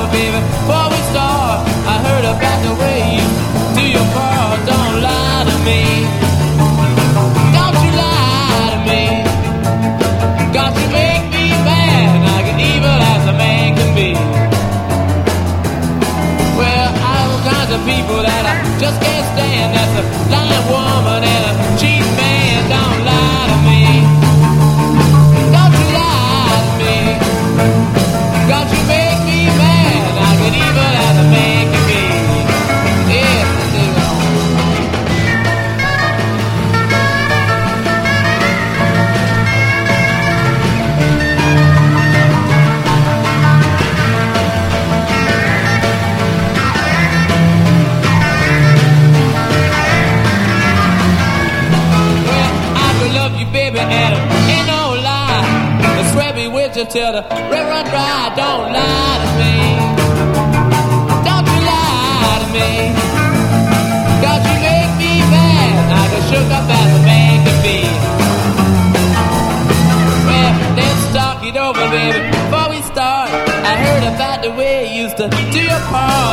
over, baby. Before we start, I heard about the way you do your part. Don't lie to me. Don't you lie to me. Got you make me mad, like an evil as a man can be. Well, all kinds of people that I just can't stand. That's a lying woman and a cheap man. Don't lie to me. Don't you lie to me. Got you make me mad, like an evil as a man can be. Yeah, baby, and ain't no lie. I swear be with you till the river dry. Don't lie to me. Don't you lie to me. Cause you make me mad, like a shook up as a man can be. Well, let's talk it over, baby. Before we start, I heard about the way you used to do your part.